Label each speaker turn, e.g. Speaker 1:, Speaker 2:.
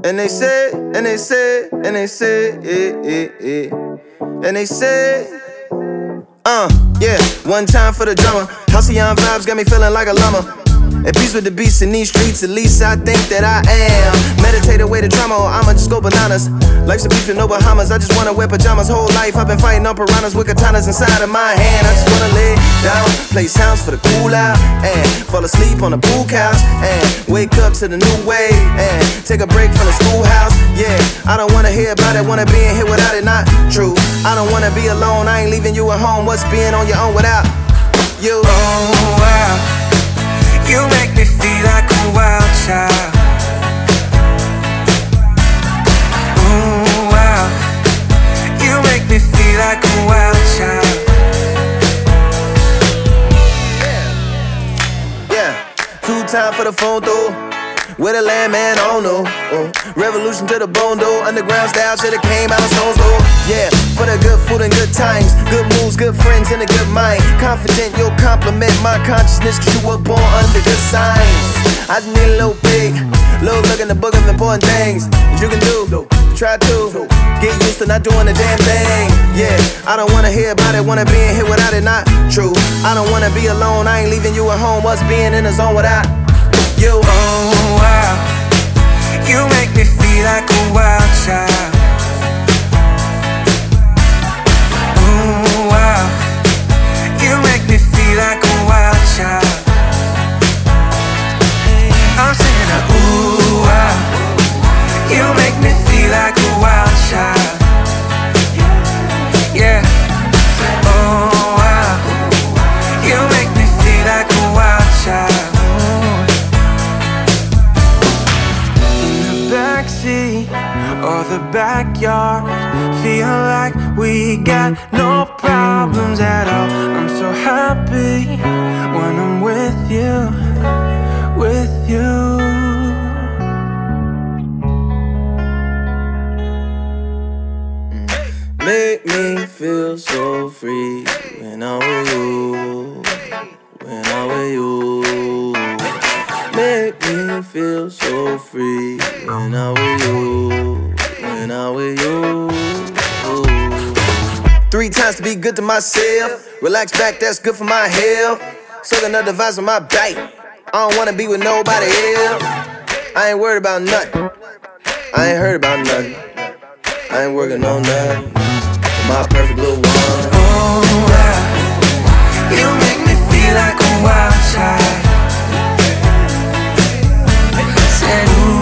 Speaker 1: And they said, and they said, and they said, and they said, yeah, one time for the drummer. Halcyon vibes got me feeling like a llama. At peace with the beast in these streets, at least I think that I am. Meditate away the drama, or I'ma just go bananas. Life's a beach with no Bahamas, I just wanna wear pajamas. Whole life I've been fighting on piranhas with katanas inside of my hand. I just wanna lay down, play sounds for the cool out, and fall asleep on the pool couch, and wake up to the new wave, and take a break from the schoolhouse. Yeah, I don't wanna hear about it, wanna be in here without it, not true. I don't wanna be alone, I ain't leaving you at home. What's being on your own without you?
Speaker 2: Oh wow, you make me feel like a wild child. Oh wow, you make me feel like a wild child.
Speaker 1: Yeah, 2 times for the phone though. With a landman, I don't know. Revolution to the bone though. Underground style should've came out of Stone's though. Yeah, for the good food and good times, good moves, good friends, and a good mind. Confident you'll compliment my consciousness, cause you were born under good signs. I just need a little big, little look in the book of important things that you can do. Try to get used to not doing a damn thing. Yeah, I don't wanna hear about it, wanna be in here without it, not true. I don't wanna be alone, I ain't leaving you at home. What's being in the zone without you?
Speaker 2: Oh wow, you make me feel like a wild child. Oh wow, you make me feel like a wild child. I'm singing a ooh wow, you make me feel like a wild child. Yeah. Oh wow, you make me feel like a wild child. Backseat or the backyard, feel like we got no problems at all. I'm so happy when I'm with you, with you.
Speaker 1: Make me feel so free when I'm with you, when I'm with you. Make me feel so free when I'm with you, when I'm with you. 3 times to be good to myself. Relax back, that's good for my health. Soaking up the vibes on my back. I don't wanna be with nobody else. I ain't worried about nothing. I ain't heard about nothing. I ain't working on nothing. My perfect little one.
Speaker 2: Oh wow, you make me feel like a wild child. Said ooh.